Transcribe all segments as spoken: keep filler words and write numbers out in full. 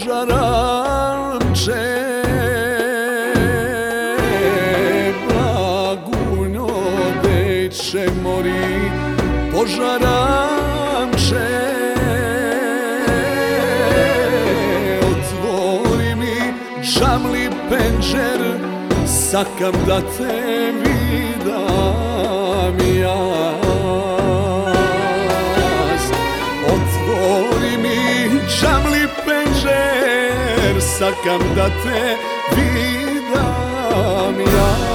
požaranče, Blagunjo dejče mori, požaranče, otvori mi žamli penđer, sakam da te vidam jaz. Otvori mi žamli penđer, sakam da te vidam jaz.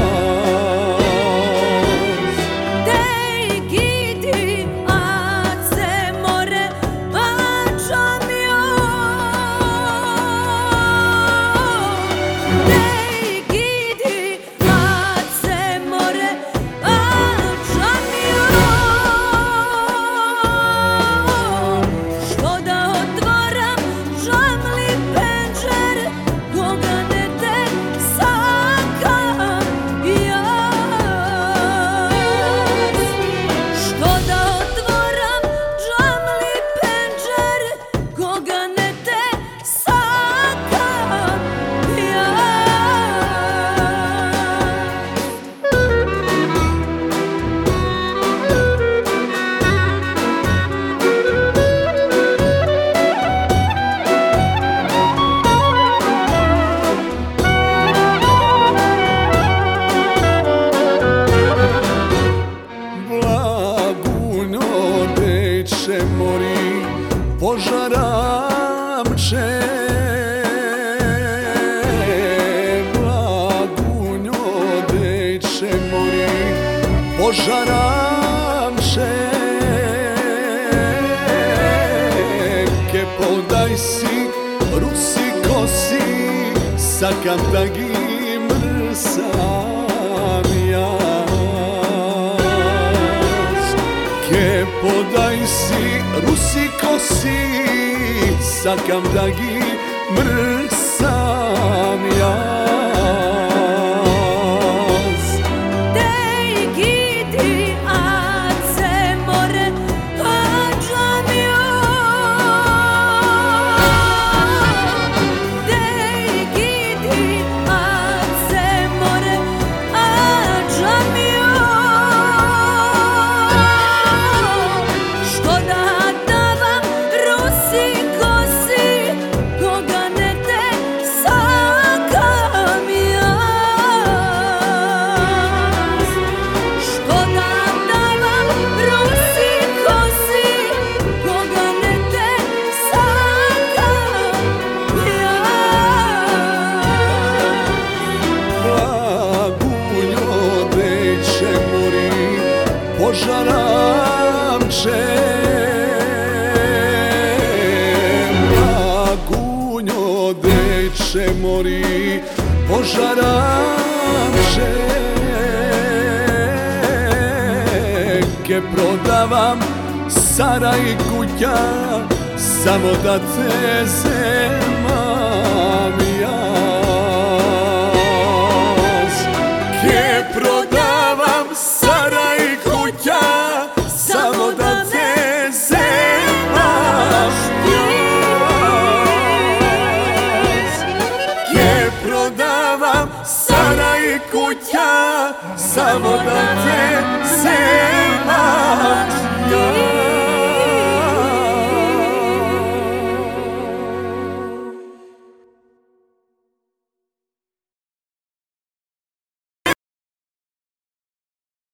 Mori, požaramče, Blagunjo dejče mori, požaramče, ke podaj si, rusi kosi, sakam da gi mrsam jaz. Ke podaj si, rusi kosi, sakam da gi mrsam jaz. Dej gidi ace more, pađam joj. Dej gidi ace more, pađam joj. Požaramče, Blagunjo dejče mori, požaramče, ke prodavam sara i kuća, samo da te zemam jaz. Ke prodavam sara i kuća, samo da te zemaš jaz. Ke prodavam sara i kuća, samo da te zemaš jaz.